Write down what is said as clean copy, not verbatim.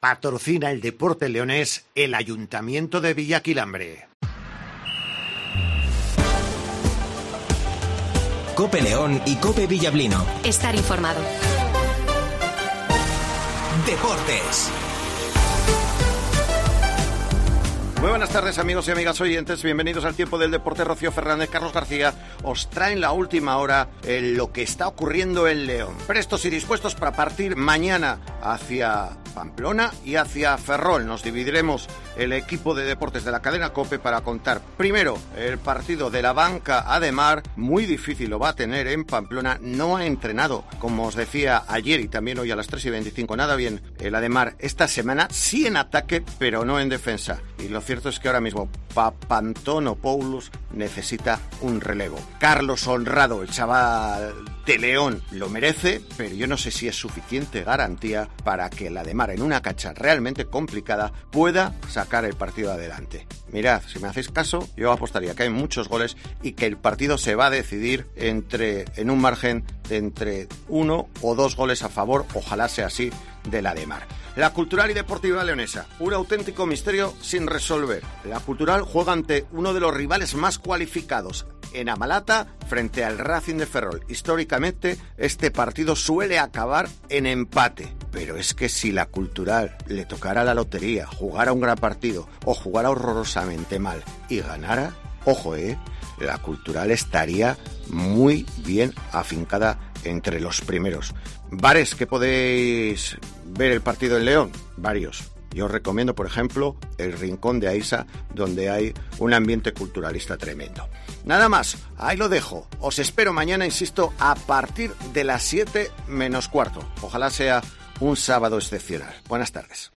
Patrocina el deporte leonés el Ayuntamiento de Villaquilambre. COPE León y COPE Villablino. Estar informado. Deportes. Muy buenas tardes, amigos y amigas oyentes, bienvenidos al Tiempo del Deporte. Rocío Fernández, Carlos García os traen la última hora en lo que está ocurriendo en León. Prestos y dispuestos para partir mañana hacia Pamplona y hacia Ferrol. Nos dividiremos el equipo de deportes de la cadena COPE para contar primero el partido de la banca Ademar. Muy difícil lo va a tener en Pamplona, no ha entrenado, como os decía ayer y también hoy a las 3:25, nada bien el Ademar esta semana, sí en ataque pero no en defensa. Y lo cierto es que ahora mismo Papantonopoulos necesita un relevo. Carlos Honrado, el chaval de León, lo merece, pero yo no sé si es suficiente garantía para que el Ademar, en una cancha realmente complicada, pueda sacar el partido adelante. Mirad, si me hacéis caso, yo apostaría que hay muchos goles y que el partido se va a decidir en un margen de entre 1 o 2 goles a favor, ojalá sea así, del Ademar. La Cultural y Deportiva Leonesa, un auténtico misterio sin resolver. La Cultural juega ante uno de los rivales más cualificados en Amalata frente al Racing de Ferrol. Históricamente, este partido suele acabar en empate. Pero es que si la Cultural le tocara la lotería, jugara un gran partido o jugara horrorosamente mal y ganara, ojo, la Cultural estaría muy bien afincada entre los primeros. Bares que podéis ver el partido en León, varios. Yo os recomiendo, por ejemplo, el Rincón de Aisa, donde hay un ambiente culturalista tremendo. Nada más, ahí lo dejo. Os espero mañana, insisto, a partir de las 7 menos cuarto. Ojalá sea un sábado excepcional. Buenas tardes.